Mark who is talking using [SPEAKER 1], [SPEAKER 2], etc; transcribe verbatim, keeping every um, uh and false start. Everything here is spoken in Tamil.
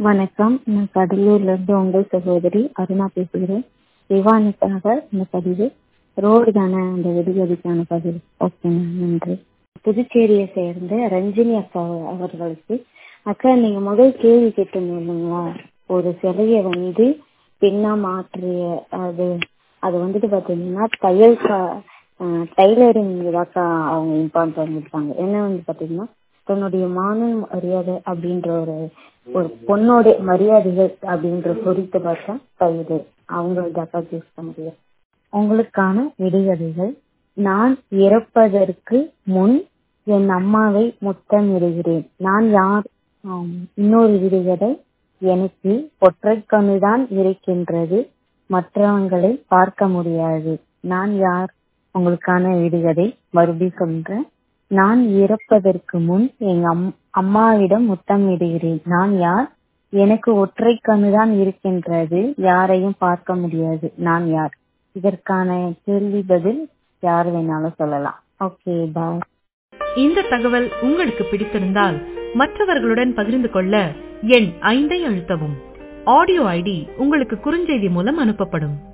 [SPEAKER 1] வணக்கம். நான் கடலூர்ல இருந்து உங்கள் சகோதரி அருணா பேசுகிறேன். விவானிக்காக இந்த பதிவு ரோடு தானே அந்த வெடிவெடிக்கான பதிவு. ஓகேங்க, நன்றி. புதுச்சேரியை சேர்ந்த ரஞ்சினி அக்கா அவர்களுக்கு, அக்கா நீங்க முதல் கேள்வி கேட்டிருந்தீங்க இல்லைங்களா, ஒரு சிலையை வந்து பெண்ணா மாற்றிய அது அது வந்துட்டு பாத்தீங்கன்னா தையல் டைலரிங் இதாக்கா அவங்க இம்பார்ட் பண்ணிருப்பாங்க. என்ன வந்து பாத்தீங்கன்னா தன்னுடைய மான மரியாதை அப்படின்ற ஒரு ஒரு பொண்ணோட மரியாதைகள் அப்படின்ற பொறித்து பார்த்தா தையல் அவங்க இதாக்கா சூஸ் பண்ண முடியாது. உங்களுக்கான விடுகதைகள். நான் இறப்பதற்கு முன் என் அம்மாவை முத்தமிடுகிறேன், நான் யார்? இன்னொரு விடுகதை. எனக்கு ஒற்றை கண்ணுதான் இருக்கின்றது, மற்றவங்களை பார்க்க முடியாது, நான் யார்? உங்களுக்கான விடுகதை மறுபடியும் சொல்றேன். நான் இறப்பதற்கு முன் எங்க அம்மாவிடம் முத்தமிடுகிறேன், நான் யார்? எனக்கு ஒற்றை கண்ணுதான் இருக்கின்றது, யாரையும் பார்க்க முடியாது, நான் யார்? இதற்கான கேள்வி பதில் யார் வேணாலும் சொல்லலாம். Okay, bye.
[SPEAKER 2] இந்த தகவல் உங்களுக்கு பிடித்திருந்தால் மற்றவர்களுடன் பகிர்ந்து கொள்ள எண் ஐந்தை அழுத்தவும். ஆடியோ ஐடி உங்களுக்கு குறுஞ்செய்தி மூலம் அனுப்பப்படும்.